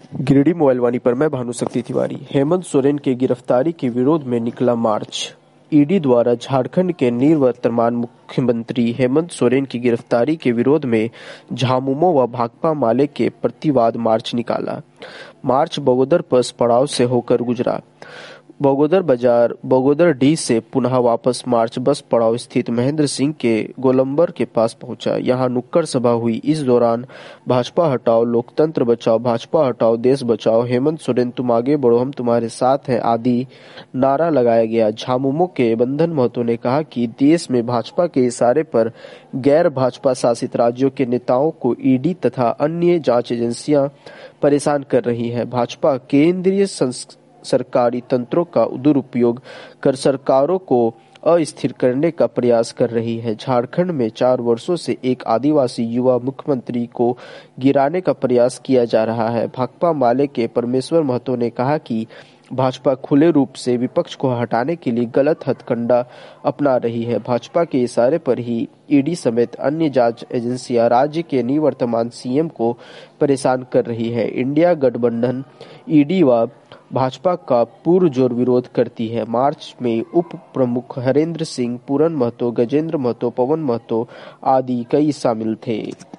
Giridih mobile वाणी पर मैं भानुशक्ति तिवारी। हेमंत सोरेन के गिरफ्तारी के विरोध में निकला मार्च। ईडी द्वारा झारखंड के निवर्तमान मुख्यमंत्री हेमंत सोरेन की गिरफ्तारी के विरोध में झामुमो व भाकपा माले के प्रतिवाद मार्च निकाला। मार्च बगोदर बस पड़ाव से होकर गुजरा। बगोदर बाजार बगोदरडीह से पुनः वापस मार्च बस पड़ाव स्थित महेंद्र सिंह के गोलंबर के पास पहुंचा। यहां नुक्कड़ सभा हुई। इस दौरान भाजपा हटाओ, लोकतंत्र बचाओ, भाजपा हटाओ, देश बचाओ, हेमंत सोरेन तुम आगे बढ़ो, हम तुम्हारे साथ हैं आदि नारा लगाया गया। झामुमो के बंधन महतो ने कहा कि देश में भाजपा के इशारे पर गैर भाजपा शासित राज्यों के नेताओं को ईडी तथा अन्य जांच एजेंसियां परेशान कर रही है। भाजपा केंद्रीय सरकारी तंत्रों का दुरुपयोग कर सरकारों को अस्थिर करने का प्रयास कर रही है। झारखंड में 4 वर्षों से एक आदिवासी युवा मुख्यमंत्री को गिराने का प्रयास किया जा रहा है। भाकपा माले के परमेश्वर महतो ने कहा कि भाजपा खुले रूप से विपक्ष को हटाने के लिए गलत हथकंडा अपना रही है। भाजपा के इशारे पर ही ईडी समेत अन्य जांच एजेंसियां राज्य के निवर्तमान सीएम को परेशान कर रही है। इंडिया गठबंधन ईडी व भाजपा का पुरजोर विरोध करती है। मार्च में उप प्रमुख हरेंद्र सिंह, पूरन महतो, गजेंद्र महतो, पवन महतो आदि कई शामिल थे।